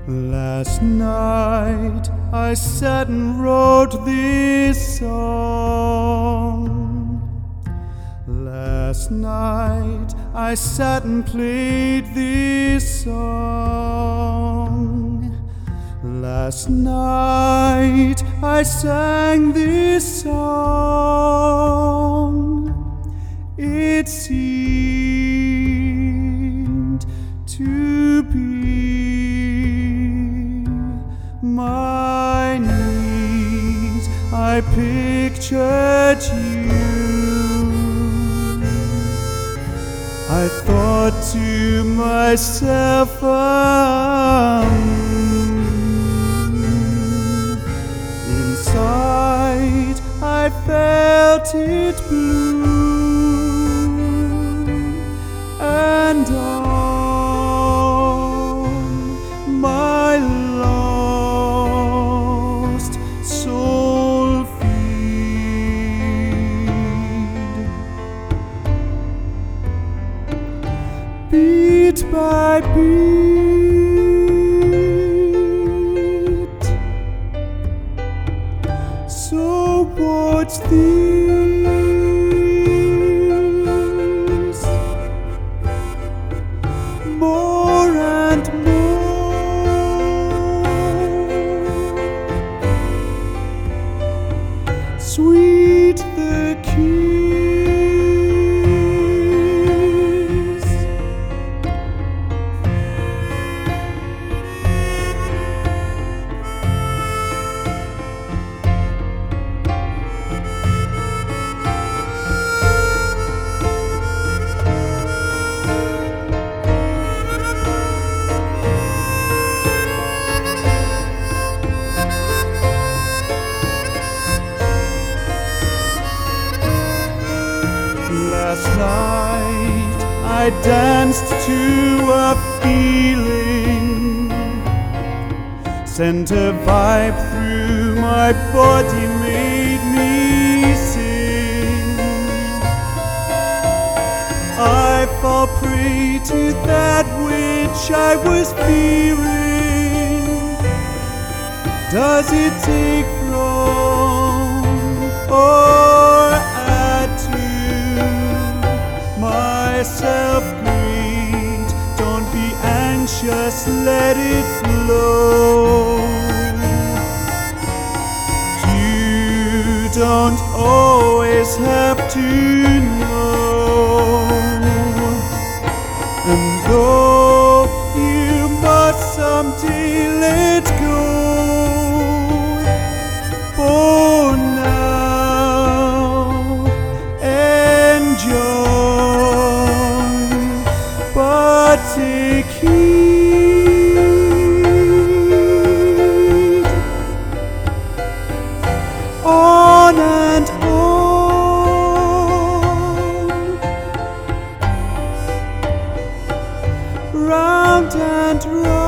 Last night I sat and wrote this song. Last night I sat and played this song. Last night I sang this song. It seemed to be my knees. I pictured you. I thought to myself, inside I felt it blue, and on my lost soul feed, beat by beat. So what's this? More and more sweet the kiss. Last night I danced to a feeling, sent a vibe through my body, made me sing. I fall prey to that which I was fearing. Does it take from or add to my self-greed? Don't be anxious, let it flow. You don't always have to know, and though you must someday let go, for now enjoy, but take heed. On and on, round and round.